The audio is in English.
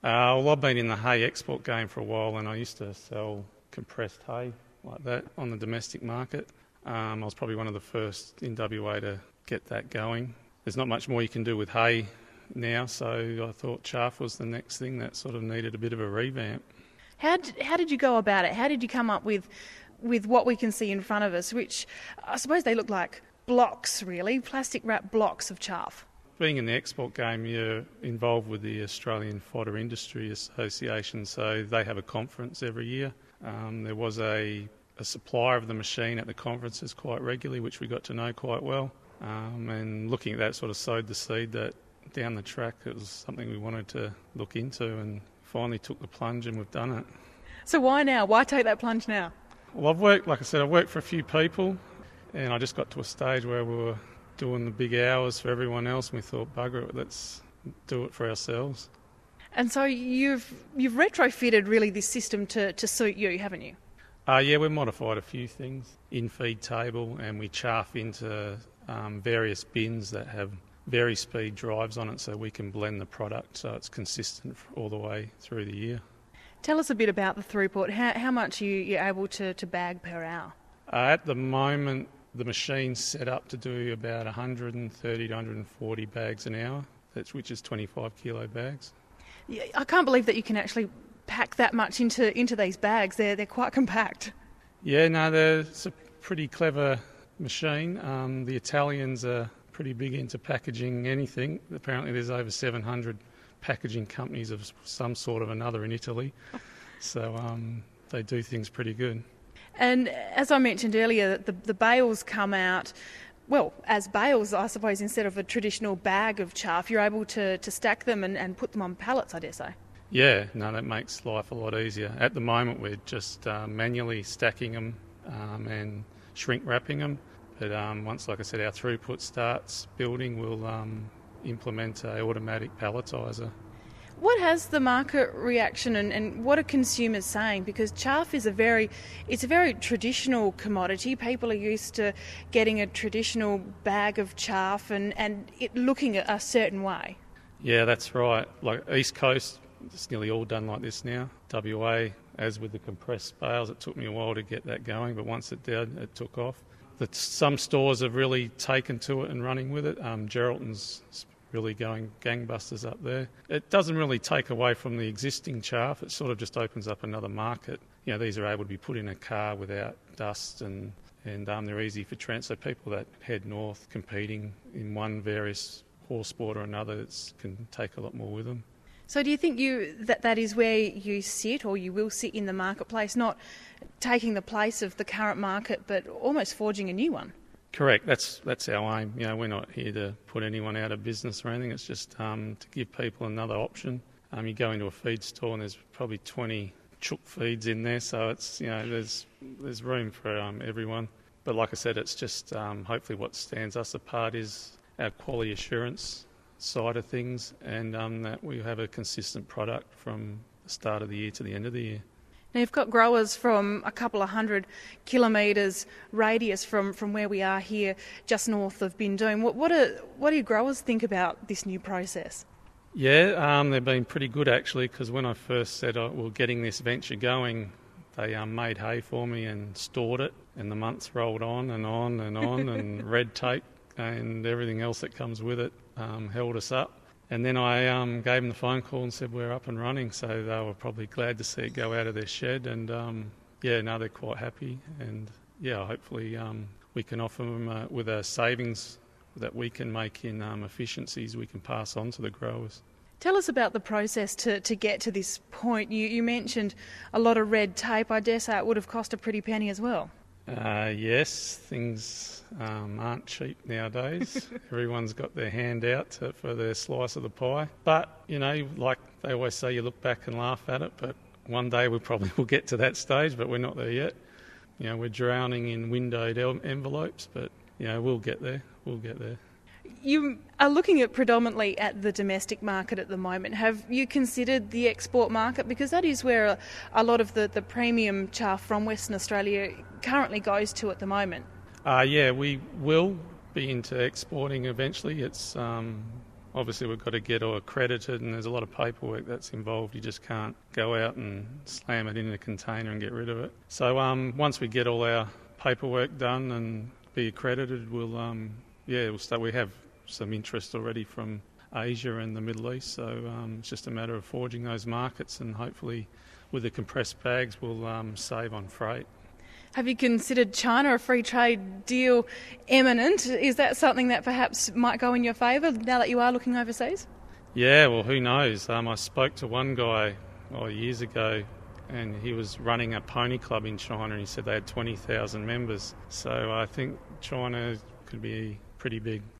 Well, I've been in the hay export game for a while, and I used to sell compressed hay like that on the domestic market. I was probably one of the first in WA to get that going. There's not much more you can do with hay now, so I thought chaff was the next thing that sort of needed a bit of a revamp. How did you go about it? How did you come up with what we can see in front of us, which I suppose they look like blocks, really, plastic wrap blocks of chaff? Being in the export game, you're involved with the Australian Fodder Industry Association, so they have a conference every year. There was a supplier of the machine at the conferences quite regularly, which we got to know quite well. And looking at that sort of sowed the seed that down the track it was something we wanted to look into, and finally took the plunge and we've done it. So why now? Why take that plunge now? Well, I've worked for a few people, and I just got to a stage where we were doing the big hours for everyone else, and we thought, bugger it, let's do it for ourselves. And so you've retrofitted really this system to suit you, haven't you? Yeah, we've modified a few things. In-feed table, and we chaff into various bins that have vari-speed drives on it, so we can blend the product so it's consistent all the way through the year. Tell us a bit about the throughput. How much are you able to bag per hour? At the moment, the machine's set up to do about 130 to 140 bags an hour, which is 25 kilo bags. Yeah, I can't believe that you can actually pack that much into these bags. They're quite compact. Yeah, no, it's a pretty clever machine. The Italians are pretty big into packaging anything. Apparently there's over 700 packaging companies of some sort of another in Italy. So they do things pretty good. And as I mentioned earlier, the bales come out, well, as bales, I suppose, instead of a traditional bag of chaff. You're able to stack them and put them on pallets, I dare say. Yeah, no, that makes life a lot easier. At the moment, we're just manually stacking them and shrink wrapping them. But once, like I said, our throughput starts building, we'll implement an automatic palletiser. What has the market reaction and what are consumers saying? Because chaff is a very traditional commodity. People are used to getting a traditional bag of chaff and it looking a certain way. Yeah, that's right. Like East Coast, it's nearly all done like this now. WA, as with the compressed bales, it took me a while to get that going, but once it did, it took off. Some stores have really taken to it and running with it. Geraldton's really going gangbusters up there. It doesn't really take away from the existing chaff. It sort of just opens up another market. You know, these are able to be put in a car without dust and they're easy for transport. So people that head north competing in one various horse sport or another can take a lot more with them. So do you think that is where you sit, or you will sit in the marketplace, not taking the place of the current market but almost forging a new one? Correct. That's our aim. You know, we're not here to put anyone out of business or anything. It's just to give people another option. You go into a feed store and there's probably 20 chook feeds in there, so it's, you know, there's room for everyone. But like I said, it's just hopefully what stands us apart is our quality assurance side of things, and that we have a consistent product from the start of the year to the end of the year. Now, you've got growers from a couple of 100 kilometres radius from where we are here, just north of Bindoon. What do your growers think about this new process? Yeah, they've been pretty good actually, because when I first said we're getting this venture going, they made hay for me and stored it, and the months rolled on and on and on, and red tape and everything else that comes with it held us up. And then I gave them the phone call and said we're up and running, so they were probably glad to see it go out of their shed. And they're quite happy. And hopefully we can offer them with a savings that we can make in efficiencies we can pass on to the growers. Tell us about the process to get to this point. You mentioned a lot of red tape. I dare say it would have cost a pretty penny as well. Yes, things aren't cheap nowadays. Everyone's got their hand out for their slice of the pie. But, you know, like they always say, you look back and laugh at it, but one day we probably will get to that stage, but we're not there yet. You know, we're drowning in windowed envelopes, but, you know, we'll get there. You are looking predominantly at the domestic market at the moment. Have you considered the export market? Because that is where a lot of the premium chaff from Western Australia currently goes to at the moment. We will be into exporting eventually. It's on obviously we've got to get all accredited, and there's a lot of paperwork that's involved. You just can't go out and slam it in a container and get rid of it. So once we get all our paperwork done and be accredited, we'll start. We have some interest already from Asia and the Middle East, so it's just a matter of forging those markets, and hopefully with the compressed bags we'll save on freight. Have you considered China, a free trade deal imminent? Is that something that perhaps might go in your favour now that you are looking overseas? Yeah, well, who knows? I spoke to one guy years ago, and he was running a pony club in China, and he said they had 20,000 members. So I think China could be pretty big.